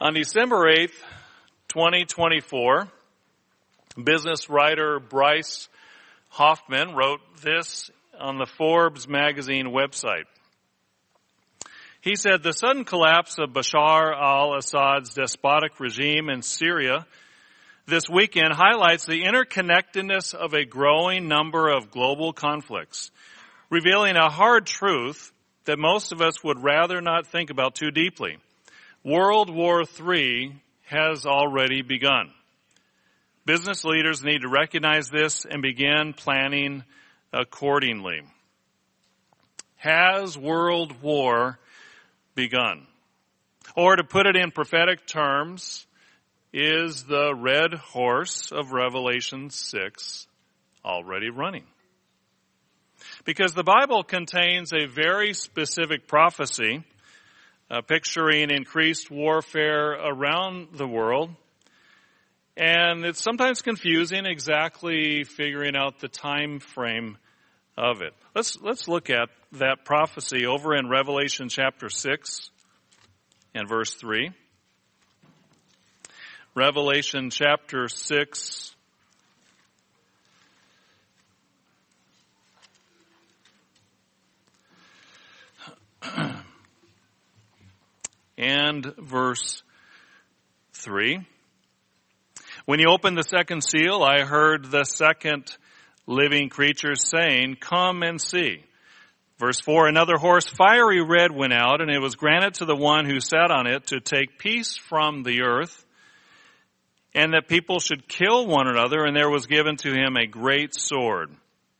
On December 8th, 2024, business writer Bryce Hoffman wrote this on the Forbes magazine website. He said, the sudden collapse of Bashar al-Assad's despotic regime in Syria this weekend highlights the interconnectedness of a growing number of global conflicts, revealing a hard truth that most of us would rather not think about too deeply. World War III has already begun. Business leaders need to recognize this and begin planning accordingly. Has World War begun? Or to put it in prophetic terms, is the red horse of Revelation 6 already running? Because the Bible contains a very specific prophecy picturing increased warfare around the world. And it's sometimes confusing exactly figuring out the time frame of it. Let's look at that prophecy over in Revelation chapter 6 and verse 3. Revelation chapter 6 and verse 3. When he opened the second seal, I heard the second living creature saying, come and see. Verse 4, another horse, fiery red, went out, and it was granted to the one who sat on it to take peace from the earth, and that people should kill one another, and there was given to him a great sword.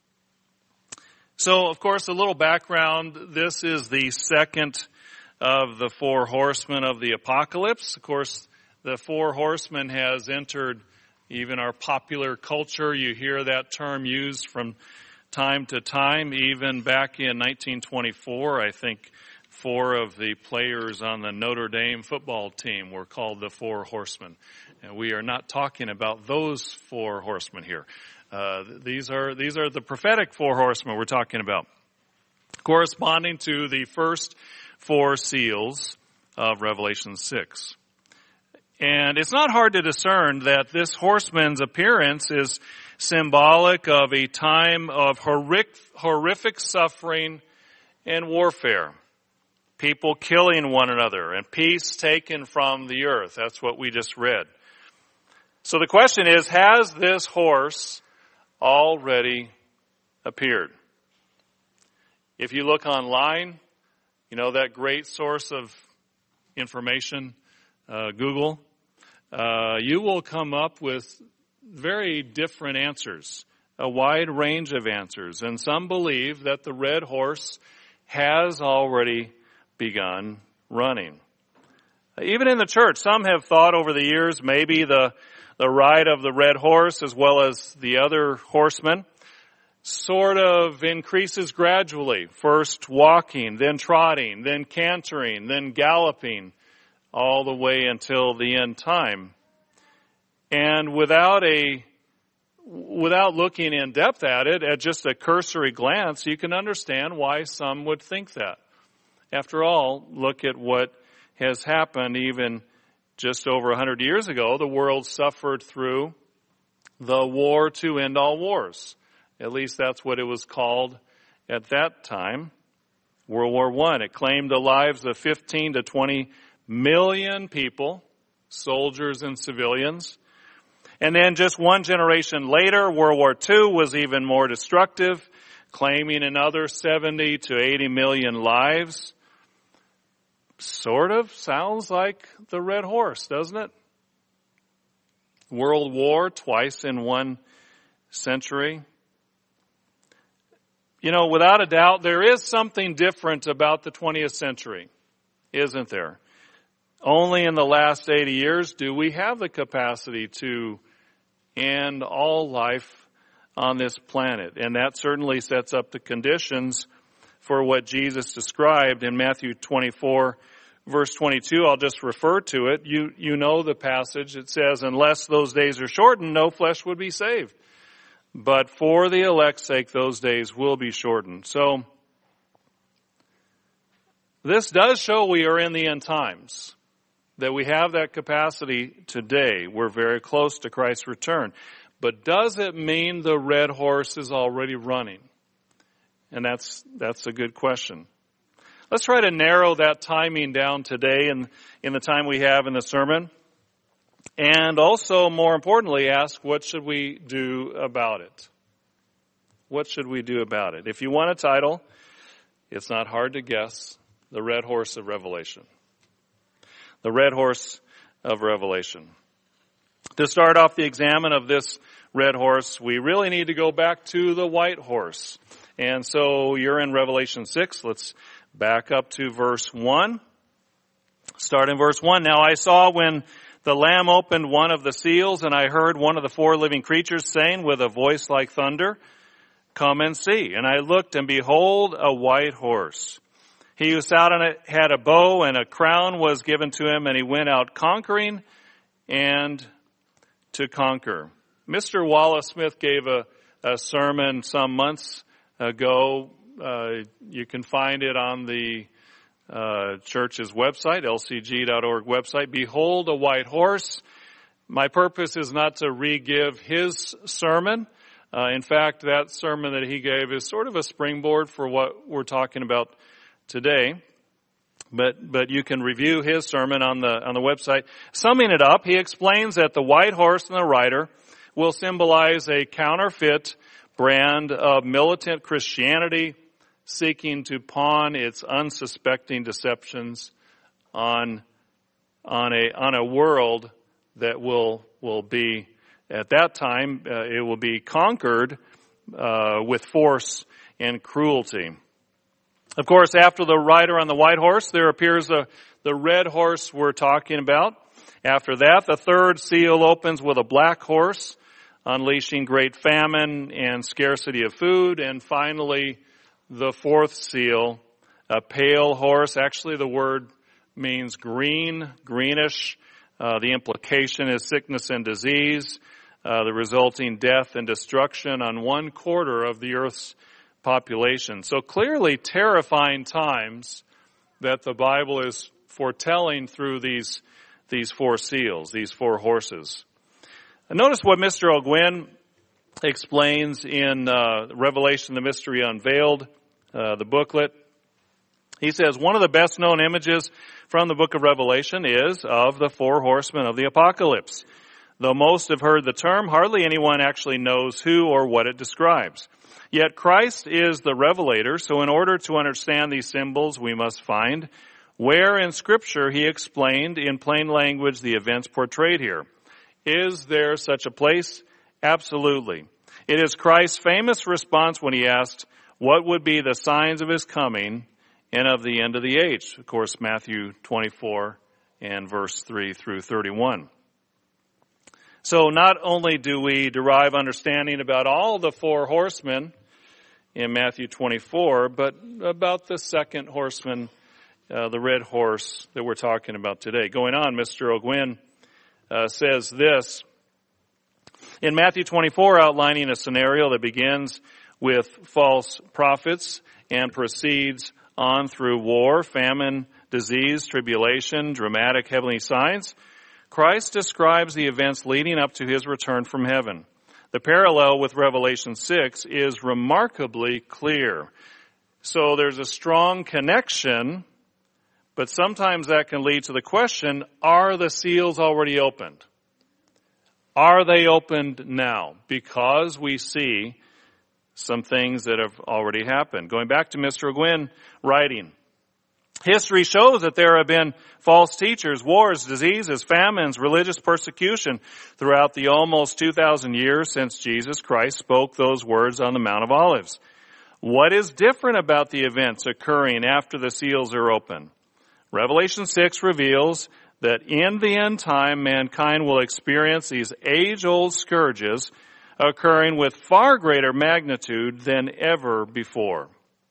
So, of course, a little background. This is the second of the four horsemen of the apocalypse. Of course, the four horsemen has entered even our popular culture. You hear that term used from time to time. Even back in 1924, I think 4 of the players on the Notre Dame football team were called the Four Horsemen. And we are not talking about those 4 horsemen here. These are the prophetic 4 horsemen we're talking about, corresponding to the first 4 seals of Revelation 6. And it's not hard to discern that this horseman's appearance is symbolic of a time of horrific suffering and warfare. People killing one another and peace taken from the earth. That's what we just read. So the question is, has this horse already appeared? If you look online, you know that great source of information, Google, you will come up with very different answers, a wide range of answers. And some believe that the red horse has already begun running. Even in the church, some have thought over the years maybe the ride of the red horse as well as the other horsemen sort of increases gradually. First walking, then trotting, then cantering, then galloping, all the way until the end time. And without looking in depth at it, at just a cursory glance, you can understand why some would think that. After all, look at what has happened even just over 100 years ago. The world suffered through the war to end all wars. At least that's what it was called at that time. World War I. It claimed the lives of 15 to 20 million people, soldiers and civilians. And then just one generation later, World War II was even more destructive, claiming another 70 to 80 million lives. Sort of sounds like the red horse, doesn't it? World War, twice in one century. You know, without a doubt, there is something different about the 20th century, isn't there? Only in the last 80 years do we have the capacity to end all life on this planet. And that certainly sets up the conditions for what Jesus described in Matthew 24, verse 22. I'll just refer to it. You know the passage. It says, unless those days are shortened, no flesh would be saved. But for the elect's sake, those days will be shortened. So, this does show we are in the end times. that we have that capacity today. We're very close to Christ's return. But does it mean the red horse is already running? And that's a good question. Let's try to narrow that timing down today in the time we have in the sermon. And also, more importantly, ask, what should we do about it? What should we do about it? If you want a title, it's not hard to guess: The Red Horse of Revelation. The Red Horse of Revelation. To start off the examine of this red horse, we really need to go back to the white horse. And so you're in Revelation 6. Let's back up to verse 1. Start in verse 1. Now I saw when the Lamb opened one of the seals, and I heard one of the four living creatures saying with a voice like thunder, "Come and see." And I looked, and behold, a white horse. He who sat on it had a bow, and a crown was given to him, and he went out conquering and to conquer. Mr. Wallace Smith gave a sermon some months ago. You can find it on the church's website, lcg.org website. Behold a white horse. My purpose is not to re-give his sermon. In fact, that sermon that he gave is sort of a springboard for what we're talking about today. But you can review his sermon on the website. Summing it up, he explains that the white horse and the rider will symbolize a counterfeit brand of militant Christianity seeking to pawn its unsuspecting deceptions on a world that will be, at that time, it will be conquered with force and cruelty. Of course, after the rider on the white horse, there appears the red horse we're talking about. After that, the third seal opens with a black horse, unleashing great famine and scarcity of food. And finally, the fourth seal, a pale horse. Actually, the word means green, greenish. The implication is sickness and disease, the resulting death and destruction on 1/4 of the earth's population. So clearly terrifying times that the Bible is foretelling through these four seals, these four horses. And notice what Mr. Ogwyn explains in Revelation, the Mystery Unveiled, the booklet. He says, one of the best known images from the book of Revelation is of the four horsemen of the apocalypse. Though most have heard the term, hardly anyone actually knows who or what it describes. Yet Christ is the revelator, so in order to understand these symbols, we must find where in Scripture he explained in plain language the events portrayed here. Is there such a place? Absolutely. It is Christ's famous response when he asked, what would be the signs of his coming and of the end of the age? Of course, Matthew 24 and verse 3 through 31. So not only do we derive understanding about all the four horsemen in Matthew 24, but about the second horseman, the red horse that we're talking about today. Going on, Mr. Ogwyn says this. In Matthew 24, outlining a scenario that begins with false prophets and proceeds on through war, famine, disease, tribulation, dramatic heavenly signs, Christ describes the events leading up to his return from heaven. The parallel with Revelation 6 is remarkably clear. So there's a strong connection, but sometimes that can lead to the question, are the seals already opened? Are they opened now? Because we see some things that have already happened. Going back to Mr. Ogwyn writing, history shows that there have been false teachers, wars, diseases, famines, religious persecution throughout the almost 2,000 years since Jesus Christ spoke those words on the Mount of Olives. What is different about the events occurring after the seals are open? Revelation 6 reveals that in the end time, mankind will experience these age-old scourges occurring with far greater magnitude than ever before.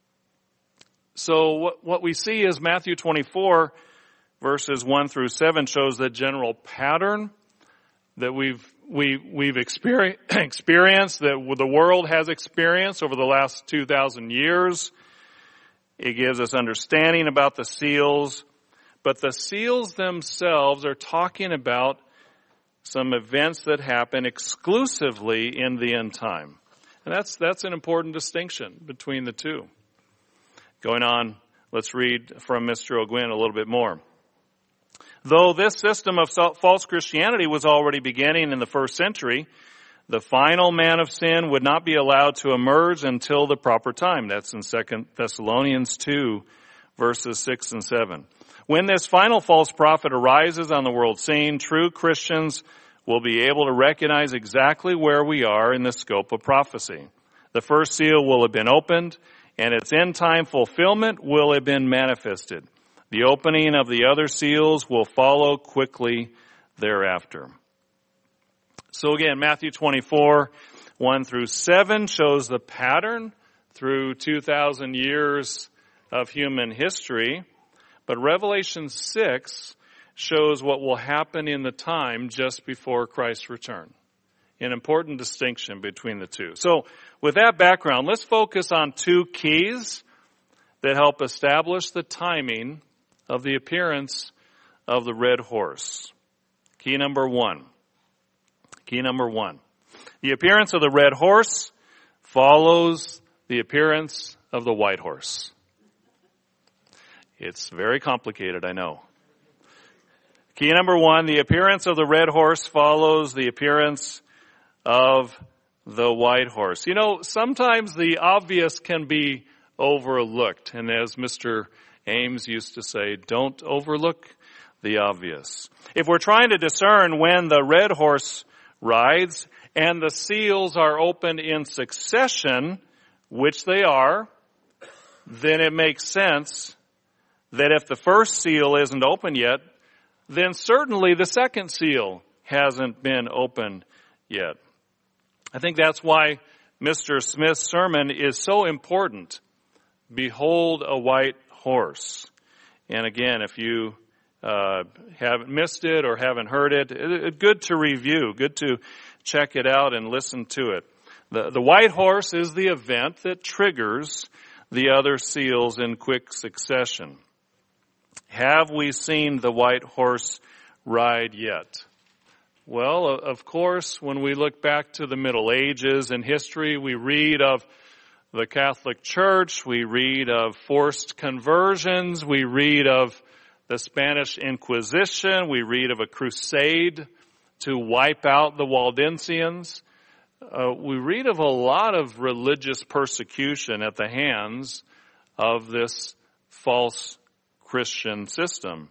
So what we see is Matthew 24, verses 1 through 7 shows the general pattern that we've experienced, that the world has experienced over the last 2,000 years. It gives us understanding about the seals. But the seals themselves are talking about some events that happen exclusively in the end time. And that's an important distinction between the two. Going on, let's read from Mr. O'Gwyn a little bit more. Though this system of false Christianity was already beginning in the first century, the final man of sin would not be allowed to emerge until the proper time. That's in 2 Thessalonians 2, verses 6 and 7. When this final false prophet arises on the world scene, true Christians will be able to recognize exactly where we are in the scope of prophecy. The first seal will have been opened, and its end-time fulfillment will have been manifested. The opening of the other seals will follow quickly thereafter. So again, Matthew 24, 1 through 7 shows the pattern through 2,000 years of human history. But Revelation 6 shows what will happen in the time just before Christ's return. An important distinction between the two. So with that background, let's focus on two keys that help establish the timing of the appearance of the red horse. Key number one. The appearance of the red horse follows the appearance of the white horse. It's very complicated, I know. Key number one, the appearance of the red horse follows the appearance of the white horse. You know, sometimes the obvious can be overlooked. And as Mr. Ames used to say, don't overlook the obvious. If we're trying to discern when the red horse rides and the seals are opened in succession, which they are, then it makes sense that if the first seal isn't open yet, then certainly the second seal hasn't been opened yet. I think that's why Mr. Smith's sermon is so important. Behold a white horse. And again, if you haven't missed it or haven't heard it, good to review, good to check it out and listen to it. The white horse is the event that triggers the other seals in quick succession. Have we seen the white horse ride yet? Well, of course, when we look back to the Middle Ages in history, we read of the Catholic Church, we read of forced conversions, we read of the Spanish Inquisition, we read of a crusade to wipe out the Waldensians. We read of a lot of religious persecution at the hands of this false Christian system,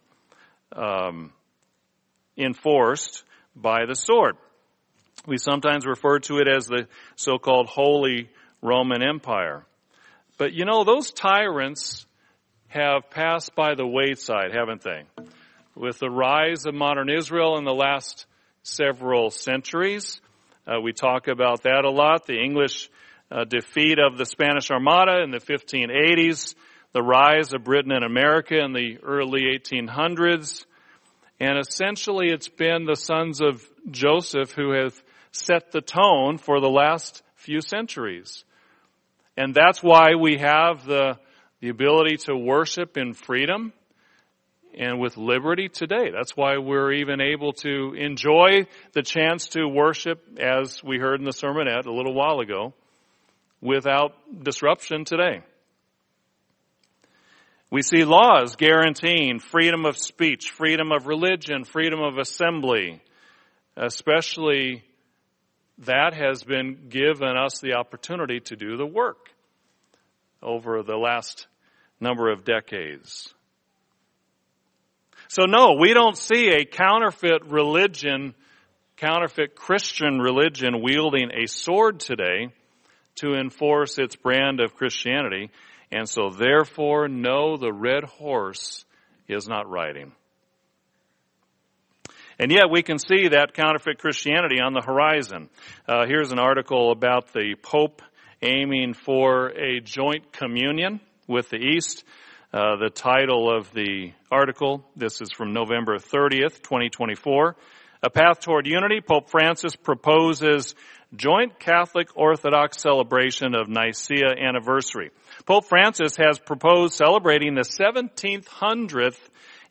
enforced by the sword. We sometimes refer to it as the so-called Holy Roman Empire. But you know, those tyrants have passed by the wayside, haven't they? With the rise of modern Israel in the last several centuries, we talk about that a lot. The English defeat of the Spanish Armada in the 1580s, the rise of Britain and America in the early 1800s, and essentially it's been the sons of Joseph who have set the tone for the last few centuries. And that's why we have the ability to worship in freedom and with liberty today. That's why we're even able to enjoy the chance to worship, as we heard in the sermonette a little while ago, without disruption today. We see laws guaranteeing freedom of speech, freedom of religion, freedom of assembly. Especially that has been given us the opportunity to do the work over the last number of decades. So no, we don't see a counterfeit religion, counterfeit Christian religion wielding a sword today to enforce its brand of Christianity. And so therefore, no, the red horse is not riding. And yet we can see that counterfeit Christianity on the horizon. Here's an article about the Pope aiming for a joint communion with the East. The title of the article, this is from November 30th, 2024. A Path Toward Unity, Pope Francis proposes joint Catholic Orthodox celebration of Nicaea anniversary. Pope Francis has proposed celebrating the 1700th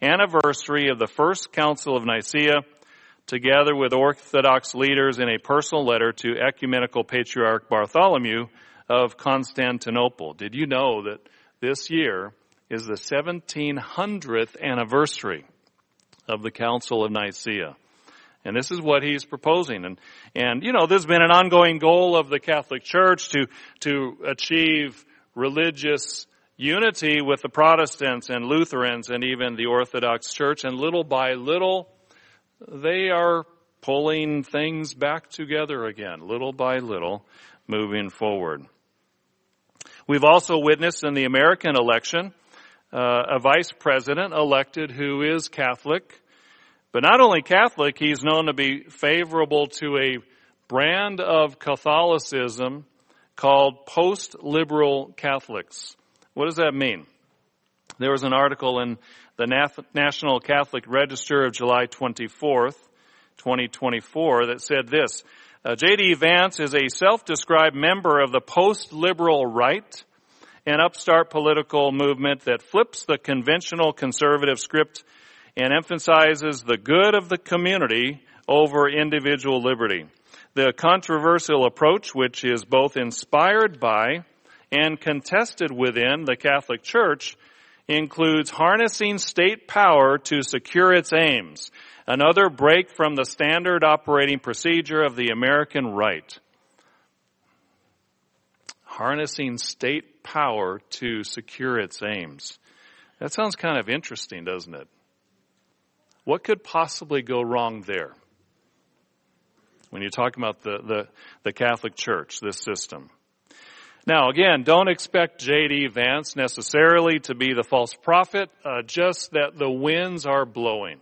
anniversary of the First Council of Nicaea, together with Orthodox leaders in a personal letter to Ecumenical Patriarch Bartholomew of Constantinople. Did you know that this year is the 1700th anniversary of the Council of Nicaea? And this is what he's proposing. And you know, this has been an ongoing goal of the Catholic Church to achieve religious unity with the Protestants and Lutherans and even the Orthodox Church. And little by little, they are pulling things back together again, little by little, moving forward. We've also witnessed in the American election a vice president elected who is Catholic. But not only Catholic, he's known to be favorable to a brand of Catholicism called post-liberal Catholics. What does that mean? There was an article in the National Catholic Register of July 24th, 2024 that said this: J.D. Vance is a self-described member of the post-liberal right, an upstart political movement that flips the conventional conservative script and emphasizes the good of the community over individual liberty. The controversial approach, which is both inspired by and contested within the Catholic Church, includes harnessing state power to secure its aims, another break from the standard operating procedure of the American right. Harnessing state power to secure its aims. That sounds kind of interesting, doesn't it? What could possibly go wrong there when you're talking about the Catholic Church, this system? Now, again, don't expect J.D. Vance necessarily to be the false prophet, just that the winds are blowing.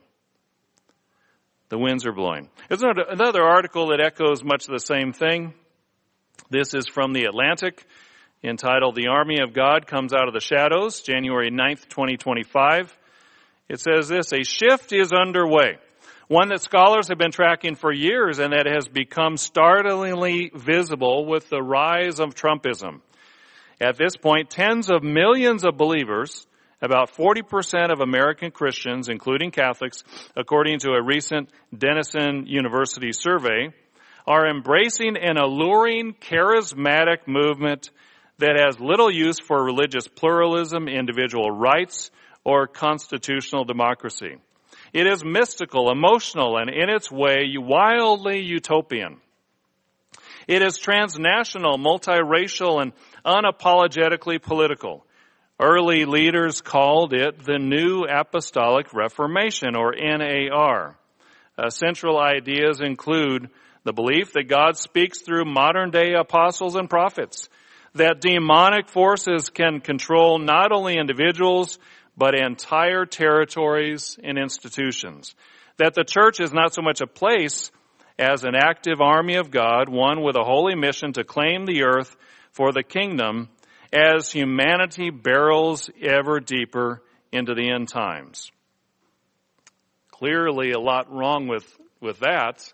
The winds are blowing. There's another article that echoes much of the same thing. This is from The Atlantic, entitled "The Army of God Comes Out of the Shadows," January 9th, 2025. It says this: a shift is underway, one that scholars have been tracking for years and that has become startlingly visible with the rise of Trumpism. At this point, tens of millions of believers, about 40% of American Christians, including Catholics, according to a recent Denison University survey, are embracing an alluring, charismatic movement that has little use for religious pluralism, individual rights, or constitutional democracy. It is mystical, emotional, and in its way, wildly utopian. It is transnational, multiracial, and unapologetically political. Early leaders called it the New Apostolic Reformation, or NAR. Central ideas include the belief that God speaks through modern-day apostles and prophets, that demonic forces can control not only individuals, but entire territories and institutions. That the church is not so much a place as an active army of God, one with a holy mission to claim the earth for the kingdom as humanity barrels ever deeper into the end times. Clearly a lot wrong with that,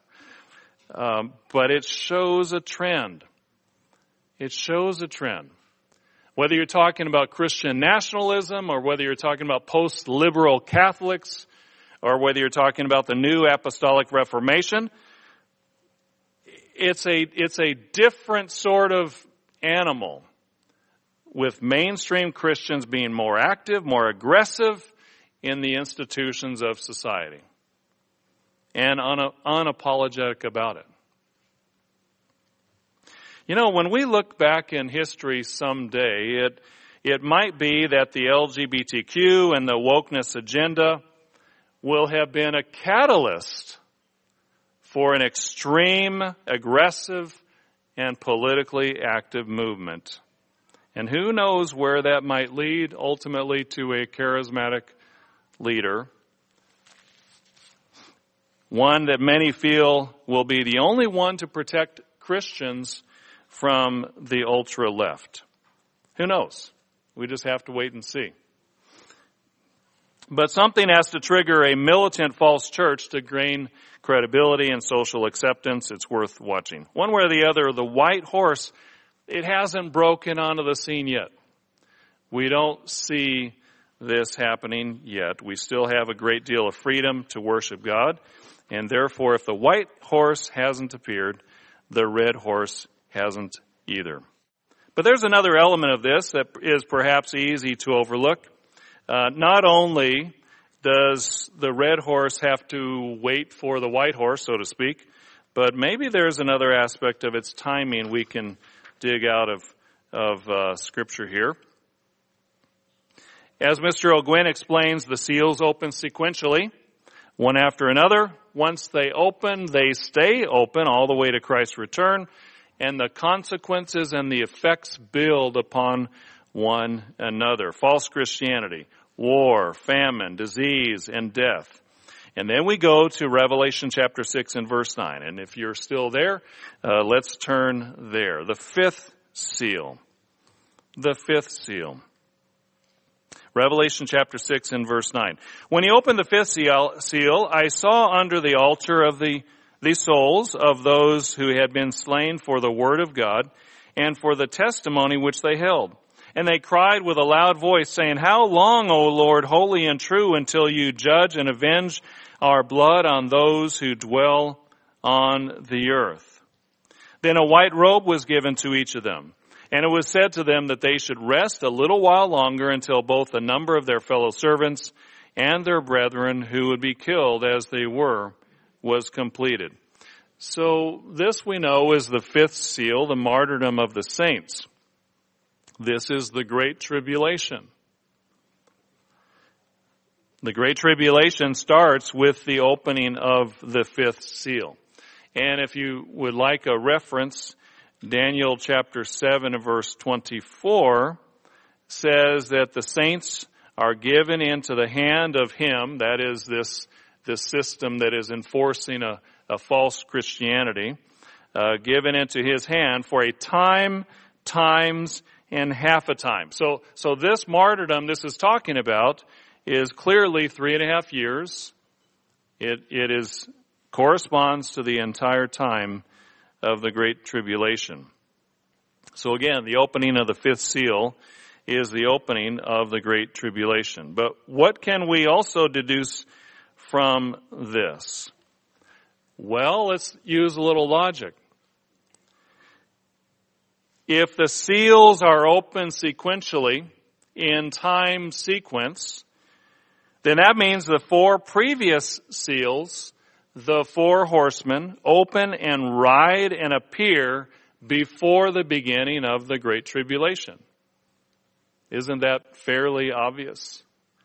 but it shows a trend. It shows a trend. Whether you're talking about Christian nationalism or whether you're talking about post-liberal Catholics or whether you're talking about the New Apostolic Reformation, it's a different sort of animal, with mainstream Christians being more active, more aggressive in the institutions of society and unapologetic about it. You know, when we look back in history someday, it might be that the LGBTQ and the wokeness agenda will have been a catalyst for an extreme, aggressive, and politically active movement. And who knows where that might lead, ultimately to a charismatic leader. One that many feel will be the only one to protect Christians from the ultra-left. Who knows? We just have to wait and see. But something has to trigger a militant false church to gain credibility and social acceptance. It's worth watching. One way or the other, the white horse, it hasn't broken onto the scene yet. We don't see this happening yet. We still have a great deal of freedom to worship God, and therefore if the white horse hasn't appeared, the red horse hasn't either. But there's another element of this that is perhaps easy to overlook. Not only does the red horse have to wait for the white horse, so to speak, but maybe there's another aspect of its timing we can dig out of Scripture here. As Mr. O'Gwen explains, the seals open sequentially, one after another. Once they open, they stay open all the way to Christ's return, and the consequences and the effects build upon one another. False Christianity, war, famine, disease, and death. And then we go to Revelation chapter 6 and verse 9. And if you're still there, let's turn there. The fifth seal. The fifth seal. Revelation chapter 6 and verse 9. When he opened the fifth seal, I saw under the altar of the souls of those who had been slain for the word of God and for the testimony which they held. And they cried with a loud voice, saying, How long, O Lord, holy and true, until you judge and avenge our blood on those who dwell on the earth? Then a white robe was given to each of them. And it was said to them that they should rest a little while longer until both the number of their fellow servants and their brethren who would be killed as they were was completed. So this we know is the fifth seal, the martyrdom of the saints. This is the Great Tribulation. The Great Tribulation starts with the opening of the fifth seal. And if you would like a reference, Daniel chapter 7 and verse 24 says that the saints are given into the hand of him, that is this system that is enforcing a false Christianity, given into his hand for a time, times, and half a time. So this martyrdom this is talking about is clearly 3.5 years. It corresponds to the entire time of the Great Tribulation. So again, the opening of the fifth seal is the opening of the Great Tribulation. But what can we also deduce from this? Well, let's use a little logic. If the seals are open sequentially in time sequence, then that means the four previous seals, the four horsemen, open and ride and appear before the beginning of the Great Tribulation. Isn't that fairly obvious?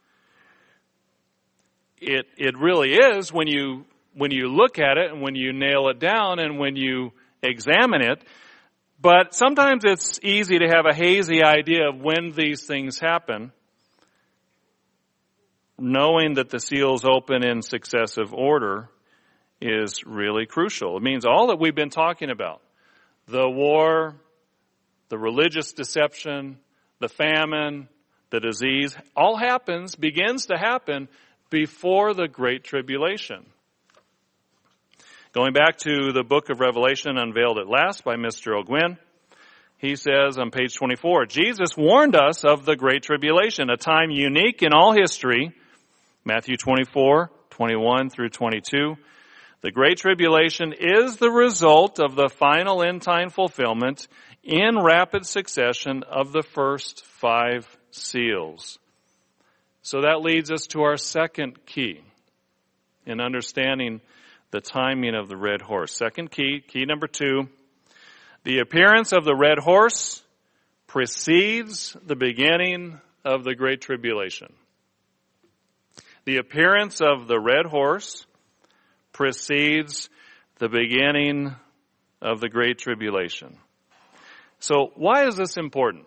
It really is when you look at it and when you nail it down and when you examine it. But sometimes it's easy to have a hazy idea of when these things happen, knowing that the seals open in successive order is really crucial. It means all that we've been talking about, the war, the religious deception, the famine, the disease, all begins to happen before the Great Tribulation. Going back to the book of Revelation, Unveiled at Last by Mr. O'Gwen, he says on page 24, Jesus warned us of the Great Tribulation, a time unique in all history. Matthew 24, 21 through 22. The Great Tribulation is the result of the final end-time fulfillment in rapid succession of the first 5 seals. So that leads us to our second key in understanding the timing of the red horse. Second key number 2, the appearance of the red horse precedes the beginning of the Great Tribulation. The appearance of the red horse precedes the beginning of the Great Tribulation. So why is this important?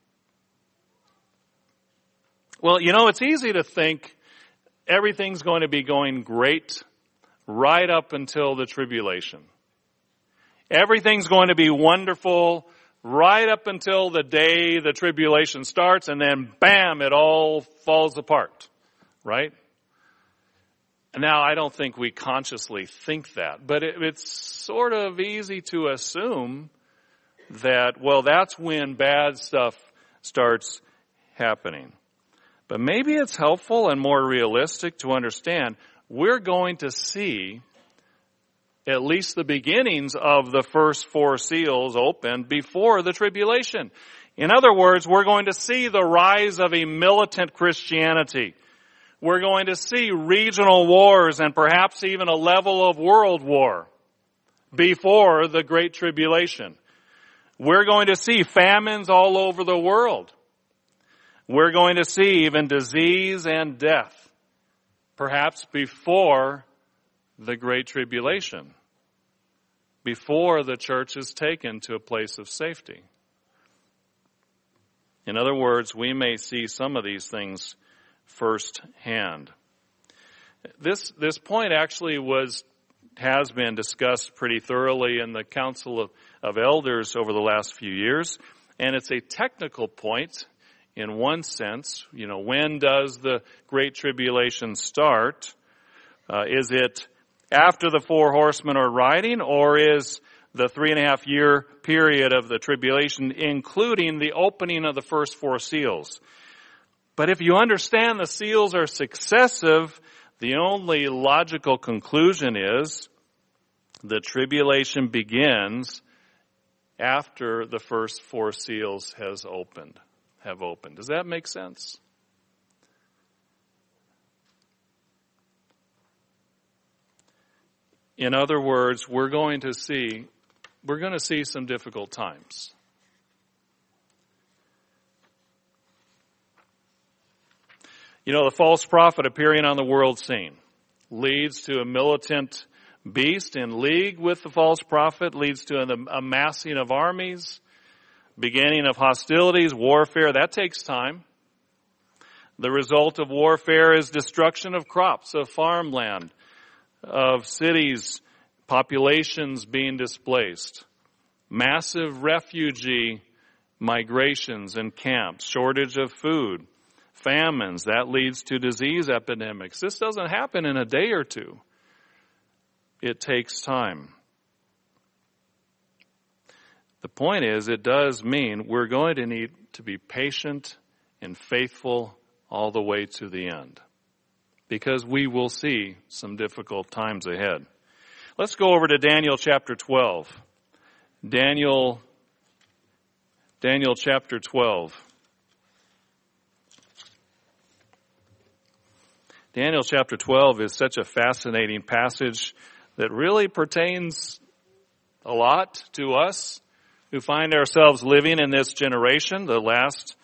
Well, it's easy to think everything's going to be going great right up until the tribulation. Everything's going to be wonderful right up until the day the tribulation starts, and then bam, it all falls apart, right? Now, I don't think we consciously think that, but it's sort of easy to assume that, well, that's when bad stuff starts happening. But maybe it's helpful and more realistic to understand we're going to see at least the beginnings of the first 4 seals opened before the tribulation. In other words, we're going to see the rise of a militant Christianity. We're going to see regional wars and perhaps even a level of world war before the Great Tribulation. We're going to see famines all over the world. We're going to see even disease and death, perhaps before the Great Tribulation, before the church is taken to a place of safety. In other words, we may see some of these things firsthand. This point actually has been discussed pretty thoroughly in the Council of Elders over the last few years, and it's a technical point in one sense. When does the Great Tribulation start? Is it after the 4 horsemen are riding, or is the 3.5-year period of the tribulation including the opening of the first 4 seals? But if you understand the seals are successive, the only logical conclusion is the tribulation begins after the first 4 seals have opened. Does that make sense? In other words, we're going to see some difficult times. The false prophet appearing on the world scene leads to a militant beast in league with the false prophet, leads to an amassing of armies, beginning of hostilities, warfare. That takes time. The result of warfare is destruction of crops, of farmland, of cities, populations being displaced, massive refugee migrations and camps, shortage of food, famines. That leads to disease epidemics. This doesn't happen in a day or two. It takes time. The point is, it does mean we're going to need to be patient and faithful all the way to the end, because we will see some difficult times ahead. Let's go over to Daniel chapter 12. Daniel chapter 12. Daniel chapter 12 is such a fascinating passage that really pertains a lot to us who find ourselves living in this generation, the last,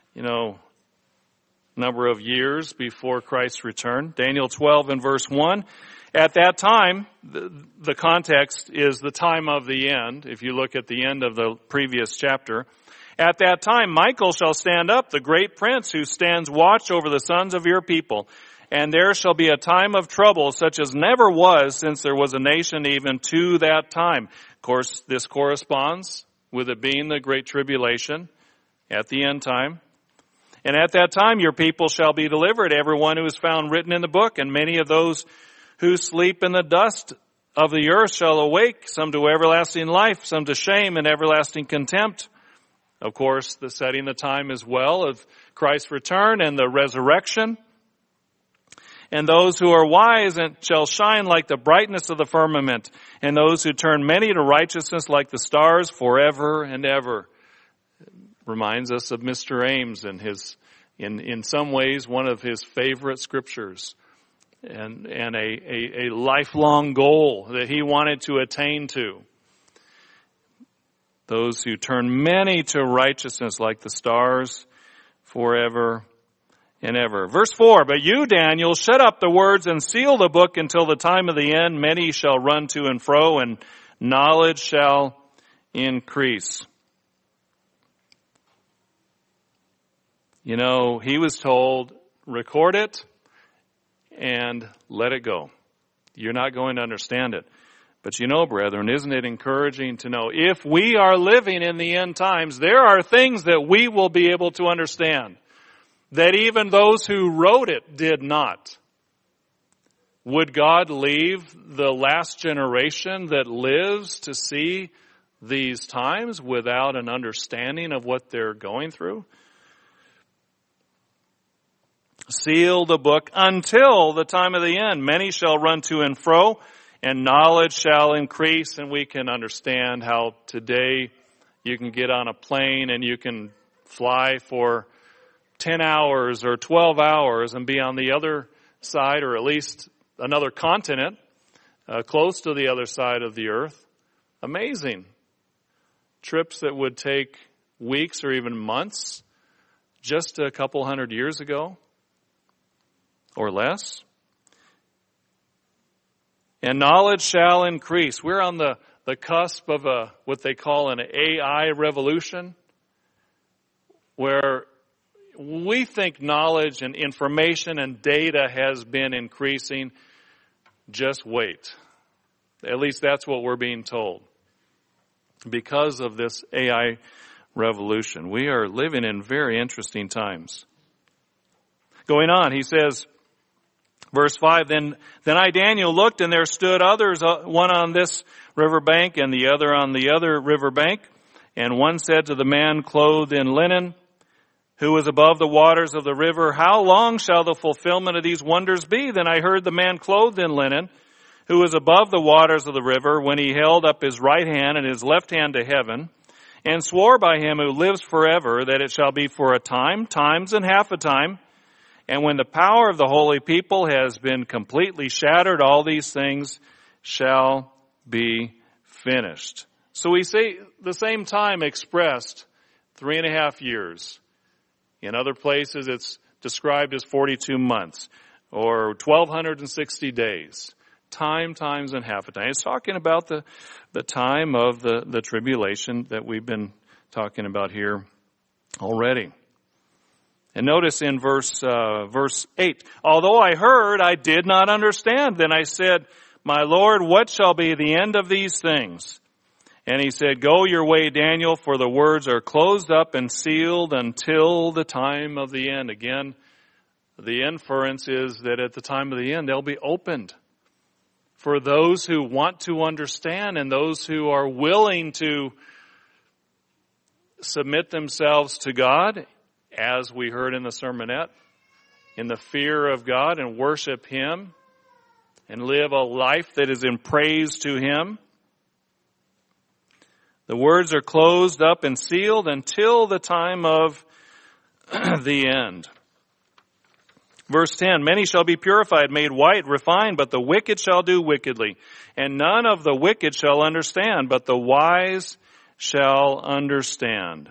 number of years before Christ's return. Daniel 12 and verse 1. At that time, the context is the time of the end. If you look at the end of the previous chapter, at that time, Michael shall stand up, the great prince who stands watch over the sons of your people. And there shall be a time of trouble such as never was since there was a nation even to that time. Of course, this corresponds with it being the Great Tribulation at the end time. And at that time your people shall be delivered, everyone who is found written in the book, and many of those who sleep in the dust of the earth shall awake, some to everlasting life, some to shame and everlasting contempt. Of course, the setting the time as well of Christ's return and the resurrection. And those who are wise shall shine like the brightness of the firmament, and those who turn many to righteousness like the stars forever and ever. Reminds us of Mr. Ames and in some ways, one of his favorite scriptures, and a lifelong goal that he wanted to attain to. Those who turn many to righteousness like the stars forever and ever. Verse 4, but you, Daniel, shut up the words and seal the book until the time of the end. Many shall run to and fro, and knowledge shall increase. He was told, record it and let it go. You're not going to understand it. But brethren, isn't it encouraging to know if we are living in the end times, there are things that we will be able to understand that even those who wrote it did not. Would God leave the last generation that lives to see these times without an understanding of what they're going through? seal the book until the time of the end. Many shall run to and fro, and knowledge shall increase. And we can understand how today you can get on a plane and you can fly for 10 hours or 12 hours and be on the other side, or at least another continent, close to the other side of the earth. Amazing. Trips that would take weeks or even months just a couple hundred years ago or less. And knowledge shall increase. We're on the cusp of what they call an AI revolution, where we think knowledge and information and data has been increasing. Just wait. At least that's what we're being told. Because of this AI revolution, we are living in very interesting times. Going on, he says, verse 5, Then I, Daniel, looked, and there stood others, one on this riverbank and the other on the other riverbank. And one said to the man clothed in linen, who was above the waters of the river, How long shall the fulfillment of these wonders be? Then I heard the man clothed in linen, who was above the waters of the river, when he held up his right hand and his left hand to heaven, and swore by him who lives forever, that it shall be for a time, times and half a time, and when the power of the holy people has been completely shattered, all these things shall be finished. So we see the same time expressed 3.5 years. In other places it's described as 42 months or 1,260 days. Time, times, and half a time. It's talking about the time of the tribulation that we've been talking about here already. And notice in verse 8, Although I heard, I did not understand. Then I said, My Lord, what shall be the end of these things? And he said, Go your way, Daniel, for the words are closed up and sealed until the time of the end. Again, the inference is that at the time of the end, they'll be opened for those who want to understand and those who are willing to submit themselves to God, as we heard in the sermonette, in the fear of God, and worship Him and live a life that is in praise to Him. The words are closed up and sealed until the time of the end. Verse 10, Many shall be purified, made white, refined, but the wicked shall do wickedly. And none of the wicked shall understand, but the wise shall understand.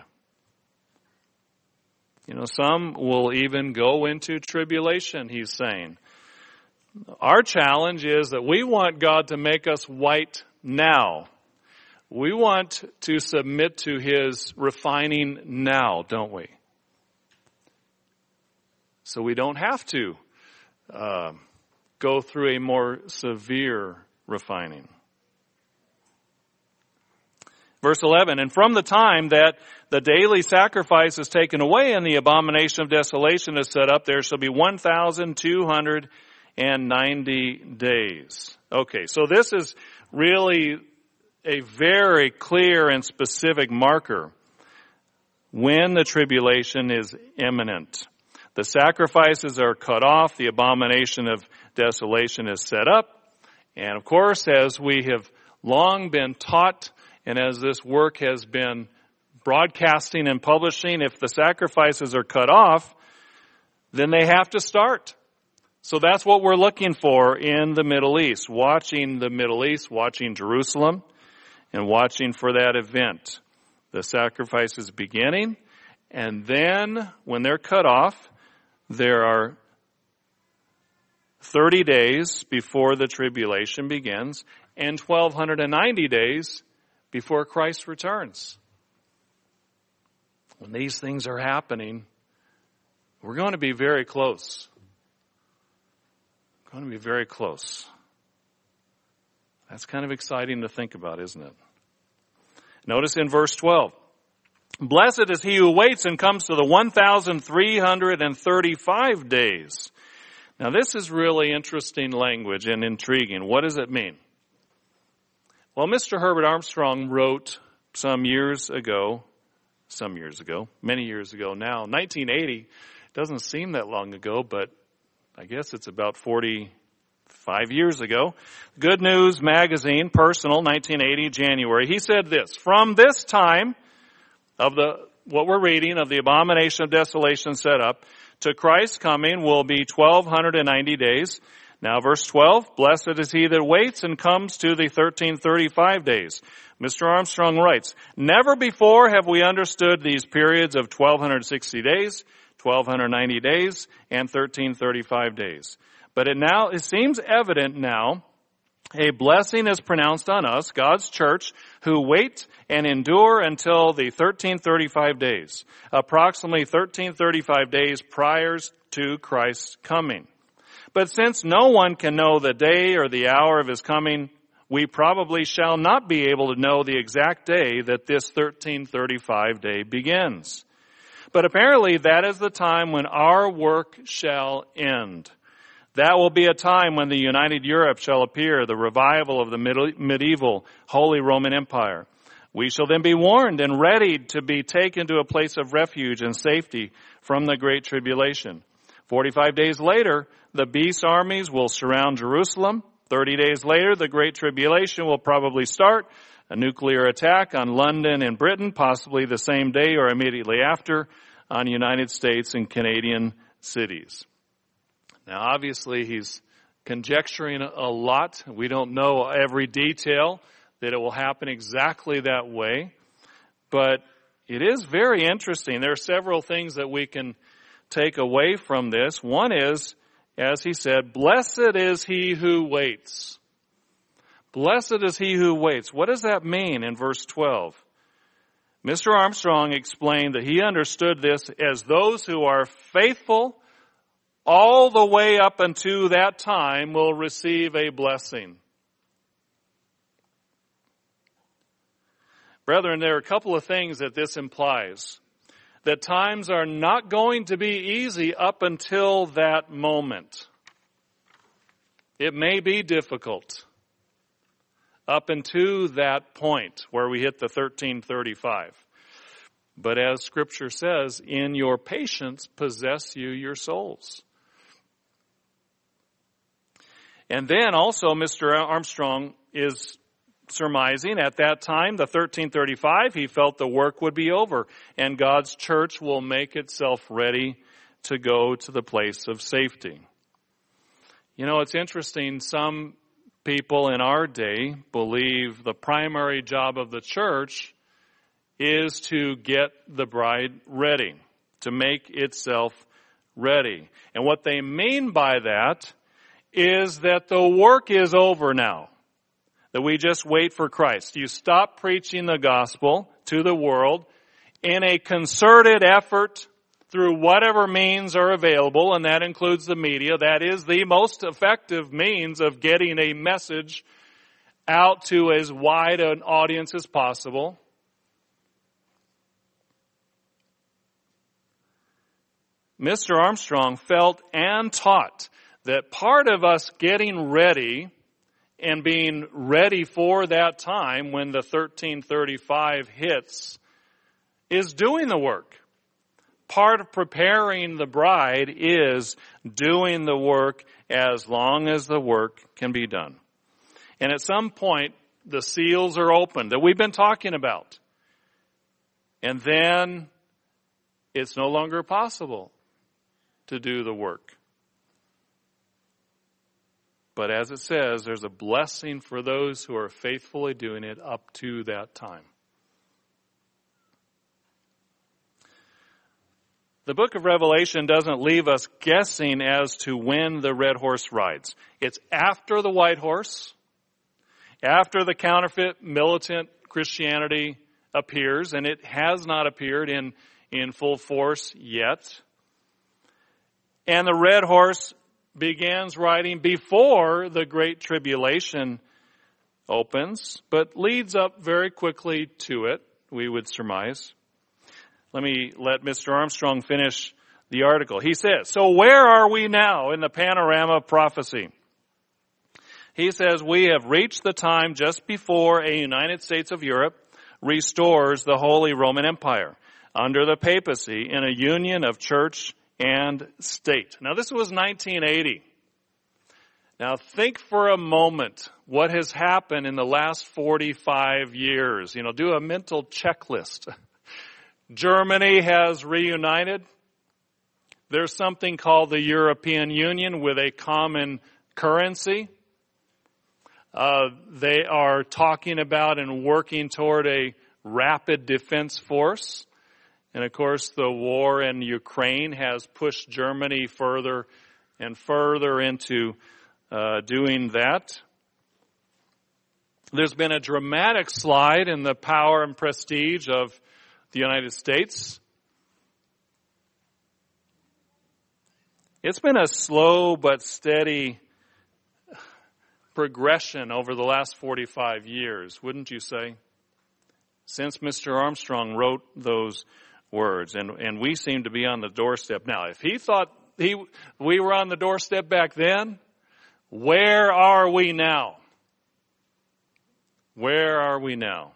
You know, some will even go into tribulation, he's saying. Our challenge is that we want God to make us white now. We want to submit to His refining now, don't we? So we don't have to go through a more severe refining. Verse 11, And from the time that the daily sacrifice is taken away and the abomination of desolation is set up, there shall be 1,290 days. Okay, so this is really a very clear and specific marker when the tribulation is imminent. The sacrifices are cut off, the abomination of desolation is set up, and of course, as we have long been taught, and as this work has been broadcasting and publishing, if the sacrifices are cut off, then they have to start. So that's what we're looking for in the Middle East, watching the Middle East, watching Jerusalem, and watching for that event. The sacrifice is beginning, and then when they're cut off, there are 30 days before the tribulation begins and 1,290 days before Christ returns. When these things are happening, we're going to be very close. We're going to be very close. That's kind of exciting to think about, isn't it? Notice in verse 12, Blessed is he who waits and comes to the 1,335 days. Now this is really interesting language and intriguing. What does it mean? Well, Mr. Herbert Armstrong wrote many years ago now, 1980, Doesn't seem that long ago, but I guess it's about 45 years ago. Good News Magazine, Personal, 1980, January. He said this: from this time of what we're reading of the abomination of desolation set up to Christ's coming will be 1,290 days. Now verse 12, blessed is he that waits and comes to the 1,335 days. Mr. Armstrong writes, never before have we understood these periods of 1,260 days, 1,290 days, and 1,335 days. But it seems evident now, a blessing is pronounced on us, God's church, who wait and endure until the 1,335 days, approximately 1,335 days prior to Christ's coming. But since no one can know the day or the hour of his coming, we probably shall not be able to know the exact day that this 1,335 day begins. But apparently that is the time when our work shall end. That will be a time when the united Europe shall appear, the revival of the medieval Holy Roman Empire. We shall then be warned and readied to be taken to a place of refuge and safety from the Great Tribulation. 45 days later, the beast armies will surround Jerusalem. 30 days later, the Great Tribulation will probably start. A nuclear attack on London and Britain, possibly the same day or immediately after, on United States and Canadian cities. Now, obviously, he's conjecturing a lot. We don't know every detail that it will happen exactly that way. But it is very interesting. There are several things that we can take away from this. One is, as he said, blessed is he who waits. Blessed is he who waits. What does that mean in verse 12? Mr. Armstrong explained that he understood this as those who are faithful all the way up until that time will receive a blessing. Brethren, there are a couple of things that this implies. That times are not going to be easy up until that moment. It may be difficult up until that point where we hit the 1,335. But as Scripture says, in your patience possess you your souls. And then also Mr. Armstrong is surmising at that time, the 1,335, he felt the work would be over and God's church will make itself ready to go to the place of safety. You know, it's interesting. Some people in our day believe the primary job of the church is to get the bride ready, to make itself ready. And what they mean by that is that the work is over now. That we just wait for Christ. You stop preaching the gospel to the world in a concerted effort through whatever means are available, and that includes the media. That is the most effective means of getting a message out to as wide an audience as possible. Mr. Armstrong felt and taught that part of us getting ready and being ready for that time when the 1,335 hits is doing the work. Part of preparing the bride is doing the work as long as the work can be done. And at some point, the seals are opened that we've been talking about. And then it's no longer possible to do the work. But as it says, there's a blessing for those who are faithfully doing it up to that time. The book of Revelation doesn't leave us guessing as to when the red horse rides. It's after the white horse, after the counterfeit militant Christianity appears, and it has not appeared in full force yet. And the red horse begins riding before the Great Tribulation opens, but leads up very quickly to it, we would surmise. Let me let Mr. Armstrong finish the article. He says, so where are we now in the panorama of prophecy? He says, we have reached the time just before a United States of Europe restores the Holy Roman Empire under the papacy in a union of church and state. Now, this was 1980. Now, think for a moment what has happened in the last 45 years. Do a mental checklist. Germany has reunited. There's something called the European Union with a common currency. They are talking about and working toward a rapid defense force. And of course, the war in Ukraine has pushed Germany further and further into doing that. There's been a dramatic slide in the power and prestige of the United States. It's been a slow but steady progression over the last 45 years, wouldn't you say? Since Mr. Armstrong wrote those words, and we seem to be on the doorstep now. If he thought we were on the doorstep back then, where are we now? Where are we now?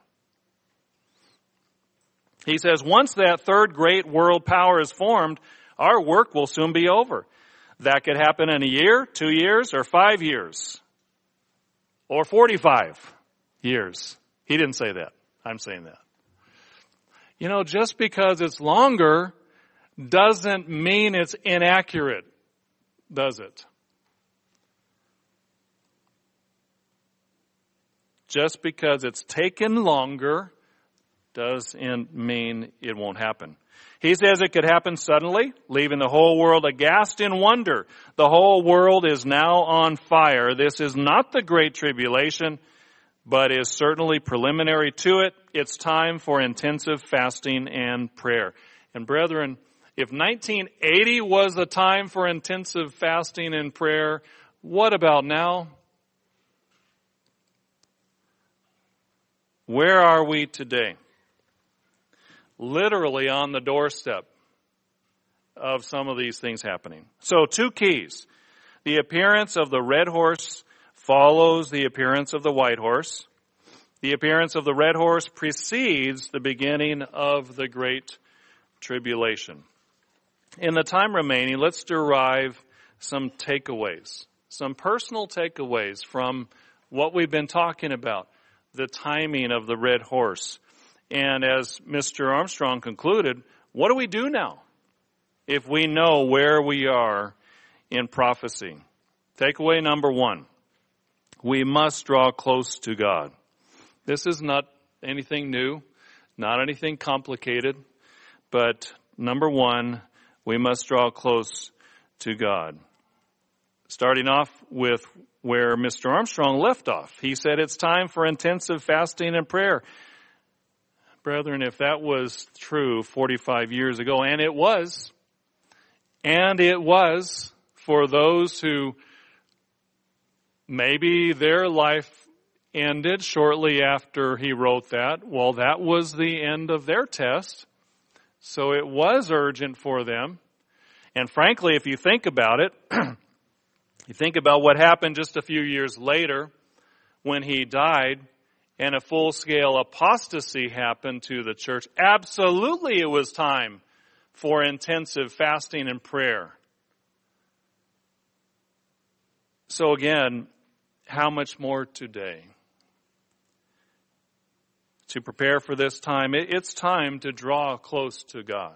He says, once that third great world power is formed, our work will soon be over. That could happen in a year, 2 years, or 5 years. Or 45 years. He didn't say that. I'm saying that. Just because it's longer doesn't mean it's inaccurate, does it? Just because it's taken longer doesn't mean it won't happen. He says it could happen suddenly, leaving the whole world aghast in wonder. The whole world is now on fire. This is not the Great Tribulation, but is certainly preliminary to it. It's time for intensive fasting and prayer. And brethren, if 1980 was the time for intensive fasting and prayer, what about now? Where are we today? Literally on the doorstep of some of these things happening. So 2 keys. The appearance of the red horse follows the appearance of the white horse. The appearance of the red horse precedes the beginning of the Great Tribulation. In the time remaining, let's derive some takeaways, some personal takeaways from what we've been talking about, the timing of the red horse. And as Mr. Armstrong concluded, what do we do now if we know where we are in prophecy? Takeaway number 1, we must draw close to God. This is not anything new, not anything complicated, but number 1, we must draw close to God. Starting off with where Mr. Armstrong left off. He said it's time for intensive fasting and prayer. Brethren, if that was true 45 years ago, and it was for those who maybe their life ended shortly after he wrote that, well, that was the end of their test. So it was urgent for them. And frankly, if you think about it, you think about what happened just a few years later when he died and a full-scale apostasy happened to the church. Absolutely it was time for intensive fasting and prayer. So again, how much more today? To prepare for this time, it's time to draw close to God.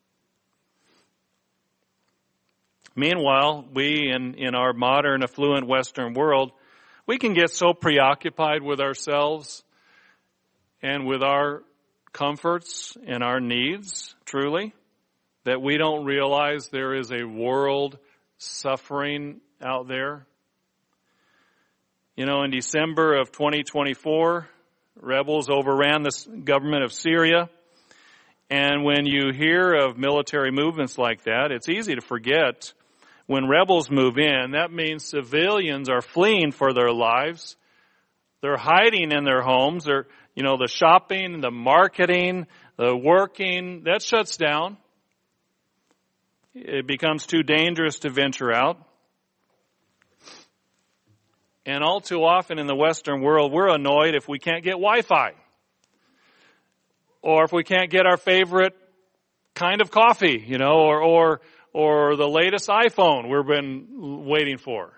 Meanwhile, we in our modern, affluent Western world, we can get so preoccupied with ourselves and with our comforts and our needs, truly, that we don't realize there is a world suffering out there. In December of 2024, rebels overran the government of Syria. And when you hear of military movements like that, it's easy to forget when rebels move in, that means civilians are fleeing for their lives. They're hiding in their homes. They're, the shopping, the marketing, the working, that shuts down. It becomes too dangerous to venture out. And all too often in the Western world, we're annoyed if we can't get Wi-Fi. Or if we can't get our favorite kind of coffee, or or the latest iPhone we've been waiting for.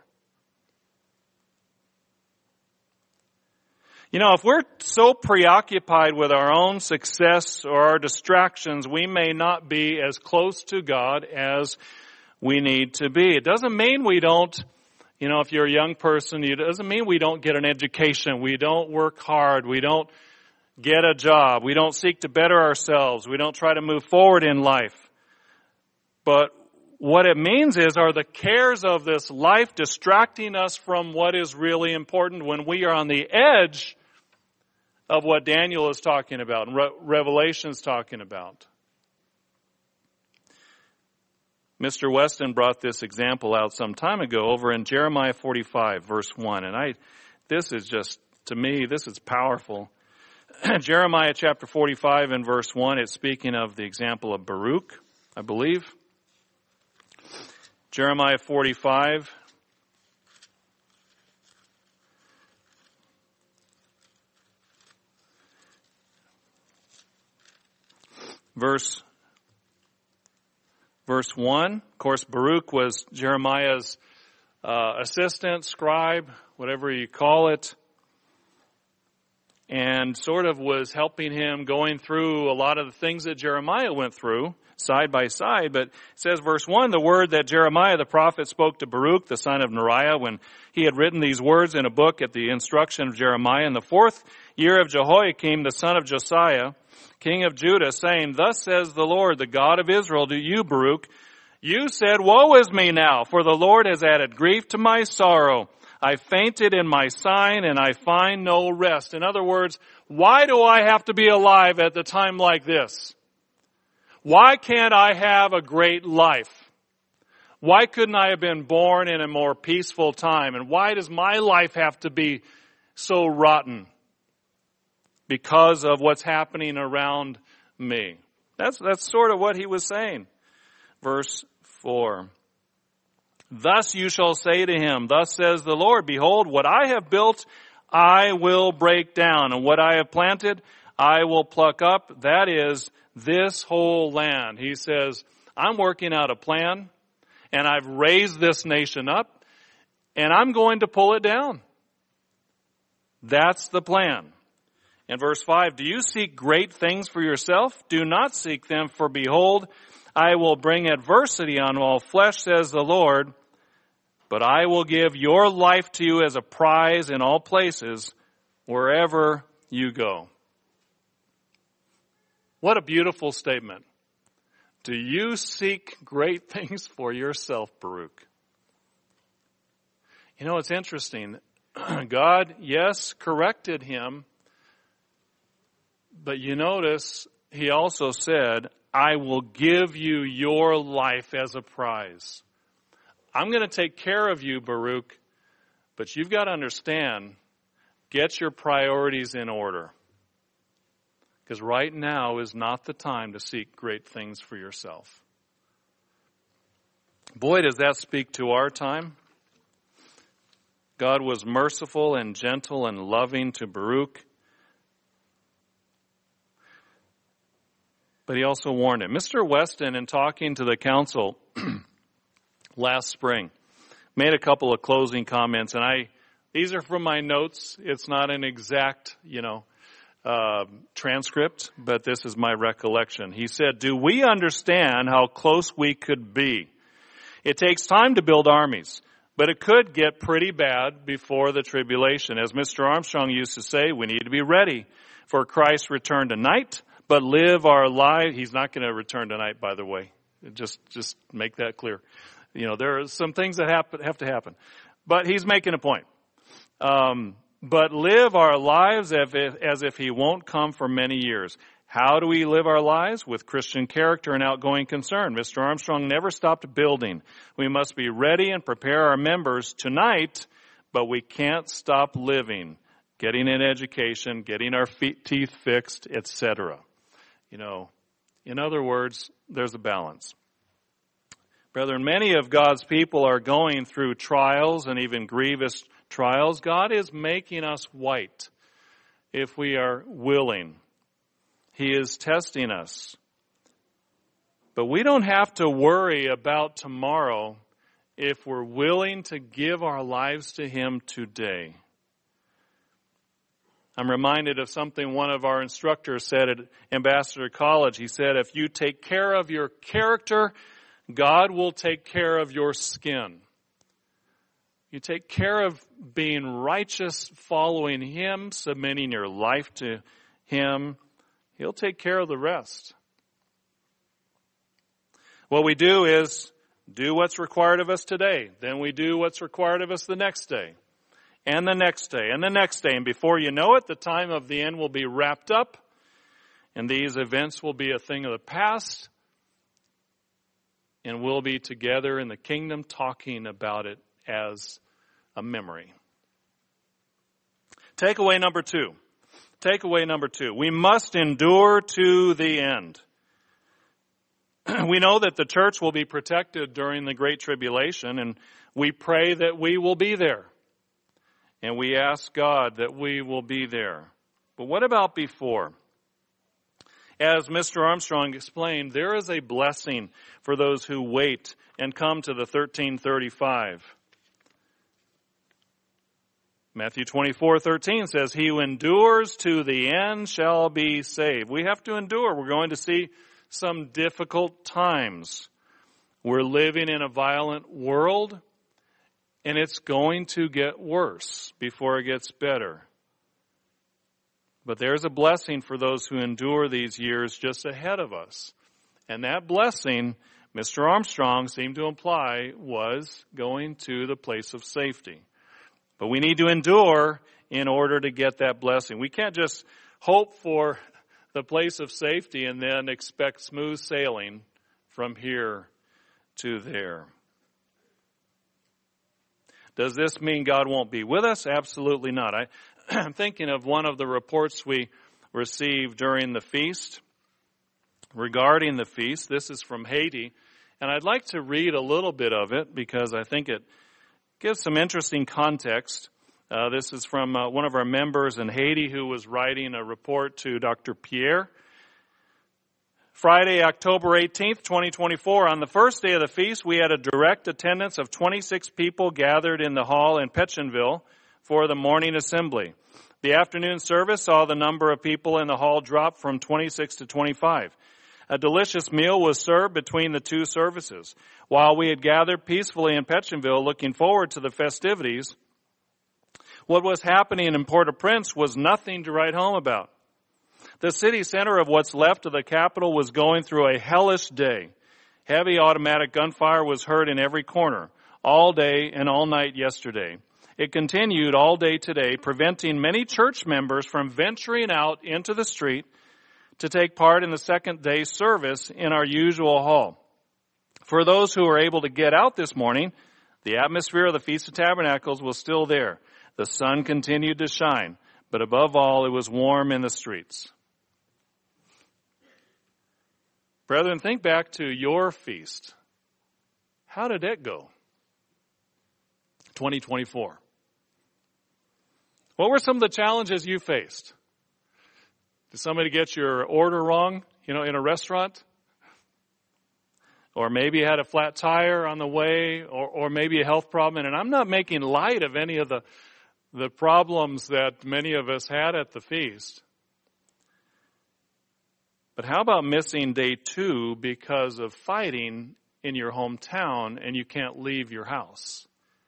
You know, if we're so preoccupied with our own success or our distractions, we may not be as close to God as we need to be. It doesn't mean we don't, you know, if you're a young person, it doesn't mean we don't get an education, we don't work hard, we don't get a job, we don't seek to better ourselves, we don't try to move forward in life. But what it means is, are the cares of this life distracting us from what is really important when we are on the edge of what Daniel is talking about and Revelation is talking about? Mr. Weston brought this example out some time ago over in Jeremiah 45, verse 1. And this is just, to me, this is powerful. Jeremiah chapter 45 and verse 1, it's speaking of the example of Baruch, I believe. Jeremiah 45. Verse 1. Of course, Baruch was Jeremiah's assistant, scribe, whatever you call it, and sort of was helping him going through a lot of the things that Jeremiah went through side by side. But it says, verse 1, the word that Jeremiah the prophet spoke to Baruch, the son of Neriah, when he had written these words in a book at the instruction of Jeremiah in the 4th year of Jehoiakim, the son of Josiah, king of Judah, saying, thus says the Lord, the God of Israel, to you, Baruch, you said, woe is me now, for the Lord has added grief to my sorrow. I fainted in my sign, and I find no rest. In other words, why do I have to be alive at the time like this? Why can't I have a great life? Why couldn't I have been born in a more peaceful time? And why does my life have to be so rotten? Because of what's happening around me. That's sort of what he was saying. Verse 4. Thus you shall say to him, thus says the Lord, behold, what I have built, I will break down, and what I have planted, I will pluck up. That is this whole land. He says, I'm working out a plan, and I've raised this nation up, and I'm going to pull it down. That's the plan. In verse 5, do you seek great things for yourself? Do not seek them, for behold, I will bring adversity on all flesh, says the Lord, but I will give your life to you as a prize in all places, wherever you go. What a beautiful statement. Do you seek great things for yourself, Baruch? You know, it's interesting. God, yes, corrected him, but you notice he also said, I will give you your life as a prize. I'm going to take care of you, Baruch, but you've got to understand, get your priorities in order. Because right now is not the time to seek great things for yourself. Boy, does that speak to our time. God was merciful and gentle and loving to Baruch. But he also warned him. Mr. Weston, in talking to the council last spring, made a couple of closing comments, and these are from my notes. It's not an exact, transcript, but this is my recollection. He said, do we understand how close we could be? It takes time to build armies, but it could get pretty bad before the tribulation. As Mr. Armstrong used to say, we need to be ready for Christ's return tonight, but live our life. He's not going to return tonight, by the way. Just make that clear. There are some things that have to happen. But he's making a point. But live our lives as if he won't come for many years. How do we live our lives? With Christian character and outgoing concern. Mr. Armstrong never stopped building. We must be ready and prepare our members tonight, but we can't stop living, getting an education, getting our teeth fixed, etc. In other words, there's a balance. Brethren, many of God's people are going through trials and even grievous trials. God is making us white if we are willing. He is testing us. But we don't have to worry about tomorrow if we're willing to give our lives to Him today. I'm reminded of something one of our instructors said at Ambassador College. He said, if you take care of your character, God will take care of your skin. You take care of being righteous, following Him, submitting your life to Him. He'll take care of the rest. What we do is do what's required of us today. Then we do what's required of us the next day. And the next day, and the next day. And before you know it, the time of the end will be wrapped up, and these events will be a thing of the past, and we'll be together in the kingdom talking about it as a memory. Takeaway number two. Takeaway number two. We must endure to the end. We know that the church will be protected during the Great Tribulation, and we pray that we will be there. And we ask God that we will be there. But what about before? As Mr. Armstrong explained, there is a blessing for those who wait and come to the 1335. Matthew 24:13 says, he who endures to the end shall be saved. We have to endure. We're going to see some difficult times. We're living in a violent world, and it's going to get worse before it gets better. But there's a blessing for those who endure these years just ahead of us. And that blessing, Mr. Armstrong seemed to imply, was going to the place of safety. But we need to endure in order to get that blessing. We can't just hope for the place of safety and then expect smooth sailing from here to there. Does this mean God won't be with us? Absolutely not. I'm thinking of one of the reports we received during the feast, regarding the feast. This is from Haiti, and I'd like to read a little bit of it because I think it gives some interesting context. This is from one of our members in Haiti who was writing a report to Dr. Pierre. Friday, October 18th, 2024, on the first day of the feast, we had a direct attendance of 26 people gathered in the hall in Pétionville for the morning assembly. The afternoon service saw the number of people in the hall drop from 26 to 25. A delicious meal was served between the two services. While we had gathered peacefully in Pétionville looking forward to the festivities, what was happening in Port-au-Prince was nothing to write home about. The city center of what's left of the capital was going through a hellish day. Heavy automatic gunfire was heard in every corner, all day and all night yesterday. It continued all day today, preventing many church members from venturing out into the street to take part in the second day service in our usual hall. For those who were able to get out this morning, the atmosphere of the Feast of Tabernacles was still there. The sun continued to shine, but above all, it was warm in the streets. Brethren, think back to your feast. How did it go? 2024. What were some of the challenges you faced? Did somebody get your order wrong, in a restaurant? Or maybe you had a flat tire on the way, or maybe a health problem. And I'm not making light of any of the problems that many of us had at the feast. But how about missing day 2 because of fighting in your hometown and you can't leave your house?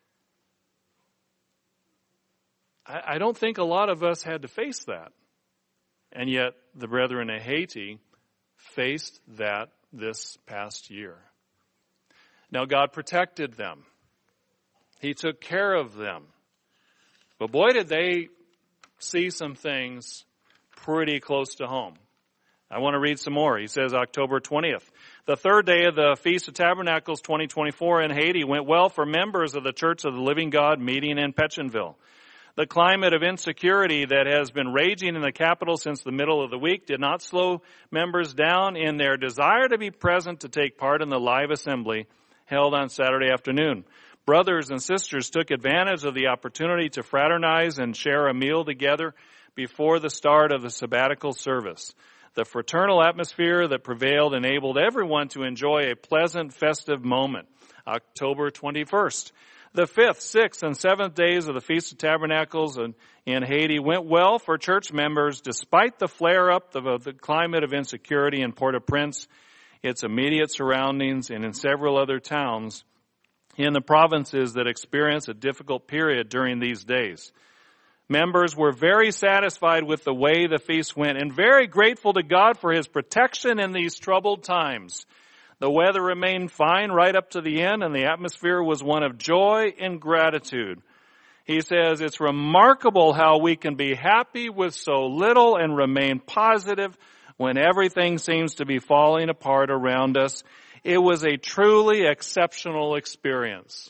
I don't think a lot of us had to face that. And yet the brethren in Haiti faced that this past year. Now God protected them. He took care of them. But boy, did they see some things pretty close to home. I want to read some more. He says October 20th. The third day of the Feast of Tabernacles 2024 in Haiti went well for members of the Church of the Living God meeting in Pétionville. The climate of insecurity that has been raging in the capital since the middle of the week did not slow members down in their desire to be present to take part in the live assembly held on Saturday afternoon. Brothers and sisters took advantage of the opportunity to fraternize and share a meal together before the start of the sabbatical service. The fraternal atmosphere that prevailed enabled everyone to enjoy a pleasant festive moment. October 21st. The 5th, 6th, and 7th days of the Feast of Tabernacles in Haiti went well for church members despite the flare-up of the climate of insecurity in Port-au-Prince, its immediate surroundings, and in several other towns in the provinces that experienced a difficult period during these days. Members were very satisfied with the way the feast went and very grateful to God for His protection in these troubled times. The weather remained fine right up to the end, and the atmosphere was one of joy and gratitude. He says, it's remarkable how we can be happy with so little and remain positive when everything seems to be falling apart around us. It was a truly exceptional experience.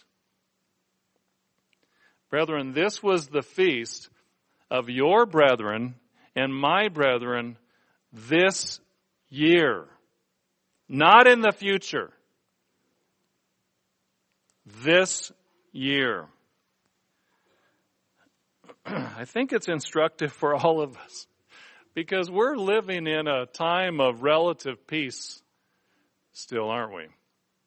Brethren, this was the feast of your brethren and my brethren this year. Not in the future. This year. I think it's instructive for all of us because we're living in a time of relative peace still, aren't we?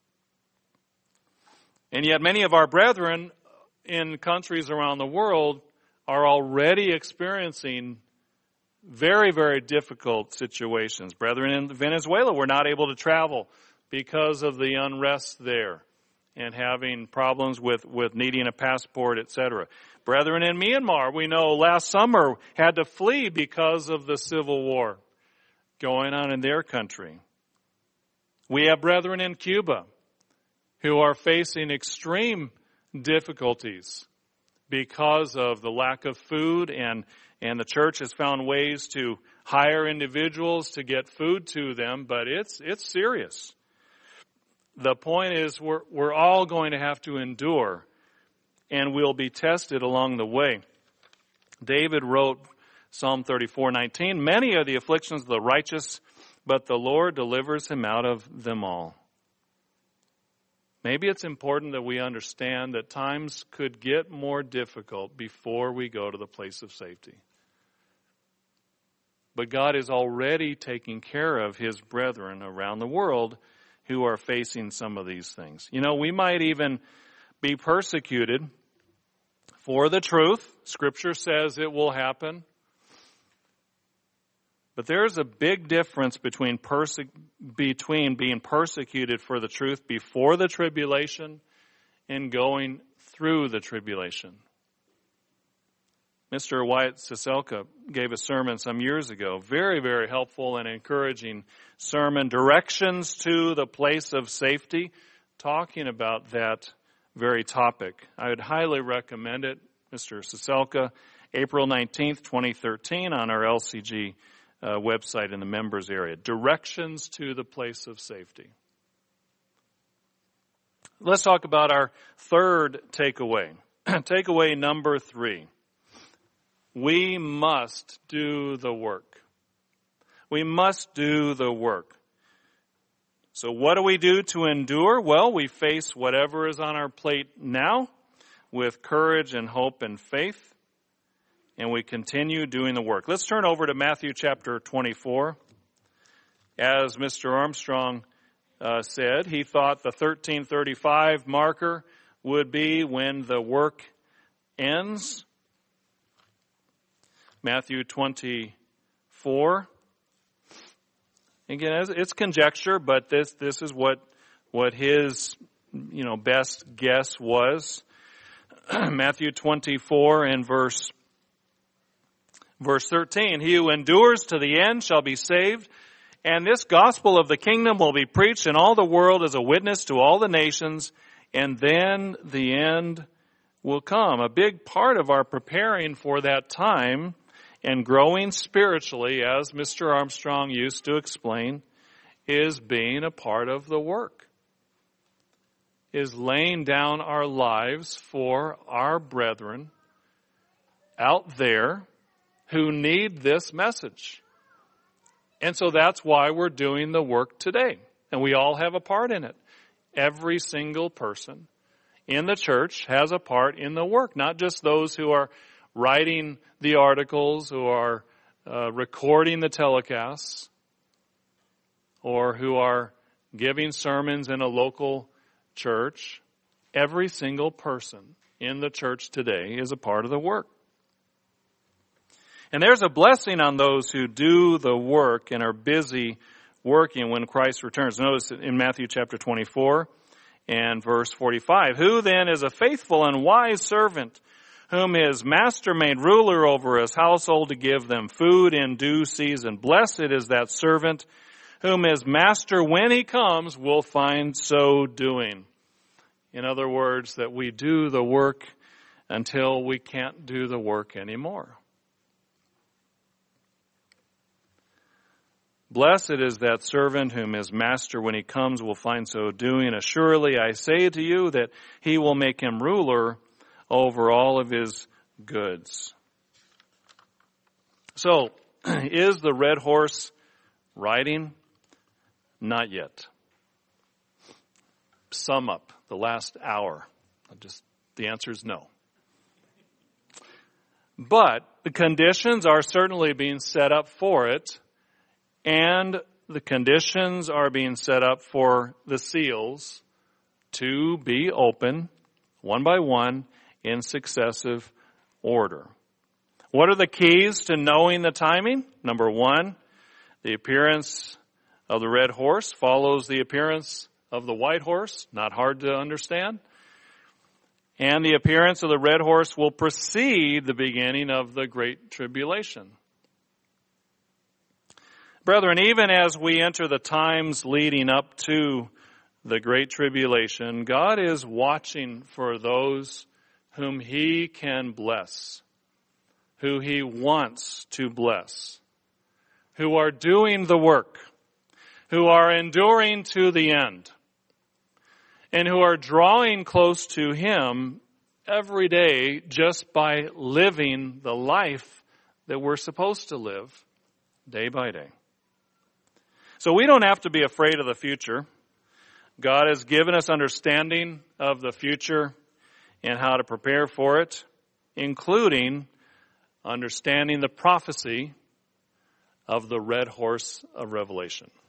And yet many of our brethren in countries around the world are already experiencing very, very difficult situations. Brethren in Venezuela were not able to travel because of the unrest there and having problems with needing a passport, etc. Brethren in Myanmar, we know last summer had to flee because of the civil war going on in their country. We have brethren in Cuba who are facing extreme difficulties because of the lack of food, and the church has found ways to hire individuals to get food to them, but it's serious. The point is we're all going to have to endure, and we'll be tested along the way. David wrote Psalm 34:19, many are the afflictions of the righteous, but the Lord delivers him out of them all. Maybe it's important that we understand that times could get more difficult before we go to the place of safety. But God is already taking care of His brethren around the world who are facing some of these things. You know, we might even be persecuted for the truth. Scripture says it will happen. But there's a big difference between being persecuted for the truth before the tribulation and going through the tribulation. Mr. Wyatt Ciesielka gave a sermon some years ago, very, very helpful and encouraging sermon, Directions to the Place of Safety, talking about that very topic. I would highly recommend it, Mr. Ciesielka, April 19th, 2013, on our LCG website in the members area. Directions to the Place of Safety. Let's talk about our third takeaway. Takeaway number 3. We must do the work. We must do the work. So what do we do to endure? Well, we face whatever is on our plate now with courage and hope and faith. And we continue doing the work. Let's turn over to Matthew chapter 24. As Mr. Armstrong said, he thought the 1335 marker would be when the work ends. Matthew 24. Again, it's conjecture, but this is what his best guess was. Matthew 24 and verse 13, he who endures to the end shall be saved, and this gospel of the kingdom will be preached in all the world as a witness to all the nations, and then the end will come. A big part of our preparing for that time and growing spiritually, as Mr. Armstrong used to explain, is being a part of the work, is laying down our lives for our brethren out there who need this message. And so that's why we're doing the work today. And we all have a part in it. Every single person in the church has a part in the work, not just those who are writing the articles, who are recording the telecasts, or who are giving sermons in a local church. Every single person in the church today is a part of the work. And there's a blessing on those who do the work and are busy working when Christ returns. Notice in Matthew chapter 24 and verse 45, who then is a faithful and wise servant, whom his master made ruler over his household to give them food in due season. Blessed is that servant whom his master, when he comes, will find so doing. In other words, that we do the work until we can't do the work anymore. Blessed is that servant whom his master, when he comes, will find so doing. Assuredly, I say to you that he will make him ruler over all of his goods. So, is the red horse riding? Not yet. Sum up the last hour. The answer is no. But the conditions are certainly being set up for it, and the conditions are being set up for the seals to be open one by one in successive order. What are the keys to knowing the timing? Number one, the appearance of the red horse follows the appearance of the white horse. Not hard to understand. And the appearance of the red horse will precede the beginning of the Great Tribulation. Brethren, even as we enter the times leading up to the Great Tribulation, God is watching for those whom He can bless, who He wants to bless, who are doing the work, who are enduring to the end, and who are drawing close to Him every day just by living the life that we're supposed to live day by day. So we don't have to be afraid of the future. God has given us understanding of the future and how to prepare for it, including understanding the prophecy of the red horse of Revelation.